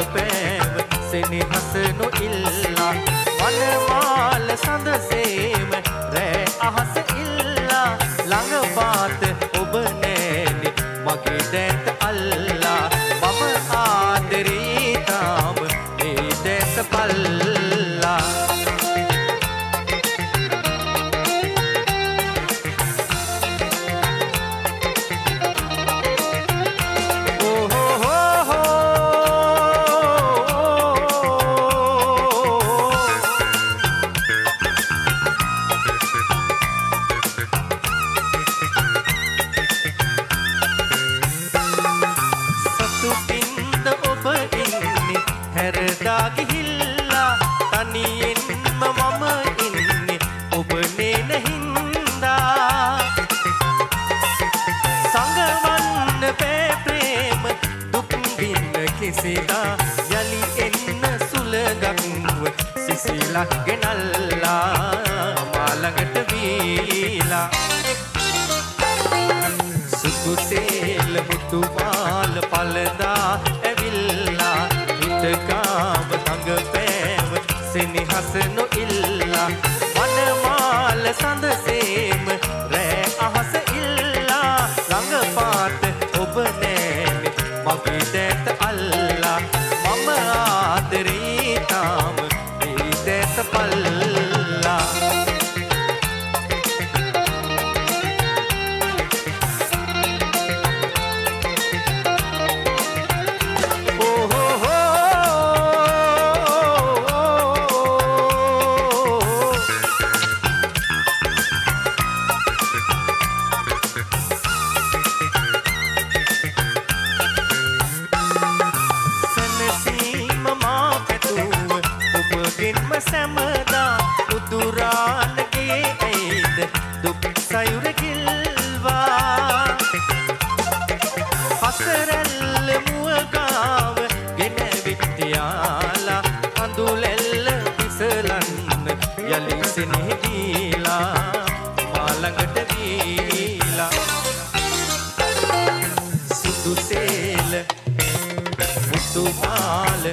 පෑව සෙනෙහස නොඉල්ලා වනමාල සඳසේම රෑ අහස ඉල්ලා ළඟ පාත ඔබ නෑනේ මගේ දැත අල්ලා මම ආදරේ තාම ඒ දැත පල්ලා හැරදා ගිහිල්ලා තනියෙන්ම මම ඉන්නේ ඔබ නේන හින්දා සංගවන්න බෑ ප්‍රේම දුක් විඳ කිසිදා යලි එන්න සුලගක්ව සිසිලක් ගෙනල්ලා මා ළඟට වීලා සුකුසේල මුතුමාල පළදා ඇවිල්ලා හිතකාව තඟ පෑව සෙනෙහස නොඉල්ලා වනමාල සඳසේම රෑ අහස ඉල්ලා ළඟ පාත ඔබ නෑනේ මගේ දැත අල්ලා මම ආදරේ තාම ඒ දැත පල්ලා සැමදා උදුරානගේ ඇයිද දුක් සයුර කිල්වා හසරැල්ල මුවගාව ගෙන විත්තියාලා අඳුලැල්ල පිසලන්න යලි සෙනෙහ දීලා මා ළඟට දීලා සුදුසේල මුතුමාල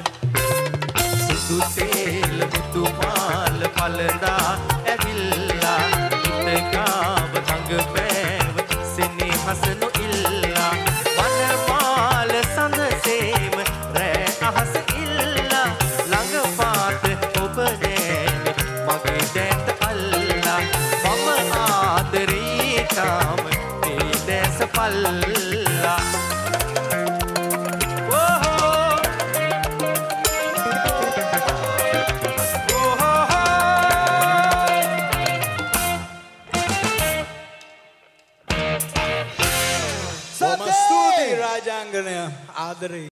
සුදුසේල මුතුමාල පළදා ඇවිල්ලා හිතකාව තඟ පෑව සෙනෙහස නොඉල්ලා වනමාල සඳසේම රෑ අහස ඉල්ලා ළඟ පාත ඔබ නෑනේ මගේ දැත අල්ලා මම ආදරේ තාම ඒ දැස පල්ලා ස්තුතියි රාජාංගනය ආදරේ